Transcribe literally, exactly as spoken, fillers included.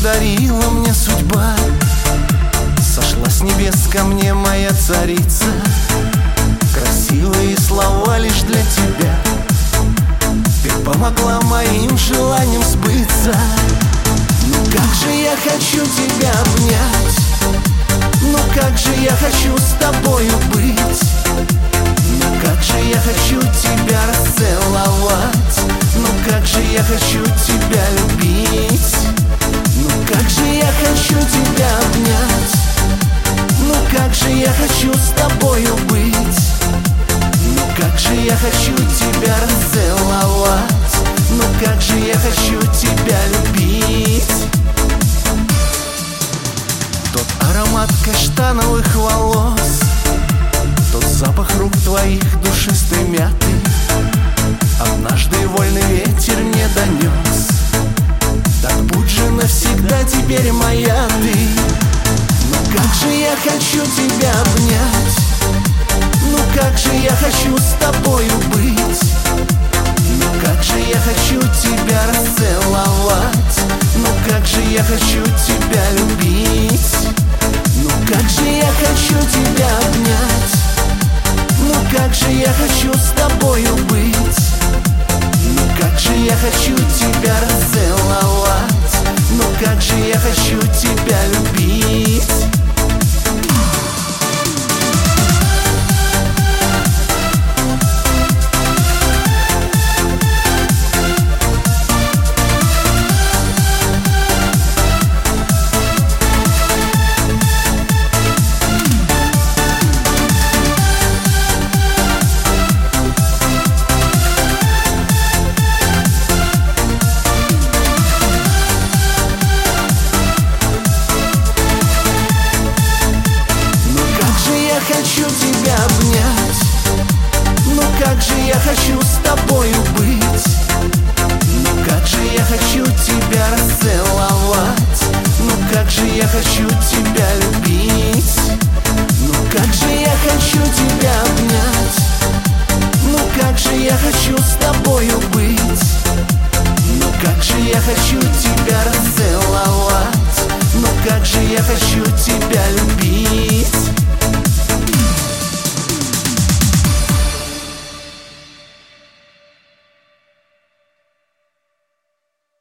подарила мне судьба. Сошла с небес ко мне моя царица. Красивые слова лишь для тебя. Ты помогла моим желаниям сбыться. Ну как же я хочу тебя обнять, ну как же я хочу с тобою быть, ну как же я хочу тебя расцеловать, ну как же я хочу тебя любить, ну как же я хочу тебя обнять, ну как же я хочу с тобою быть, ну как же я хочу тебя расцеловать, ну как же я хочу тебя любить. Тот аромат каштановых волос, тот запах рук твоих душистой мяты, однажды вольный ветер мне донес. Так будь же навсегда теперь моя ты. Ну как же я хочу тебя обнять, ну как же я хочу с тобою быть, ну как же я хочу тебя расцеловать, ну как же я хочу тебя любить, ну как же я хочу тебя обнять, ну как же я хочу с тобою быть, ну как же я хочу тебя расцеловать, ну как же я хочу тебя любить. Хочу тебя обнять, ну как же я хочу с тобою быть, ну как же я хочу тебя расцеловать, ну как же я хочу тебя любить, ну как же я хочу тебя обнять, ну как же я хочу с тобою быть, ну как же я хочу тебя расцеловать, ну как же я хочу тебя любить.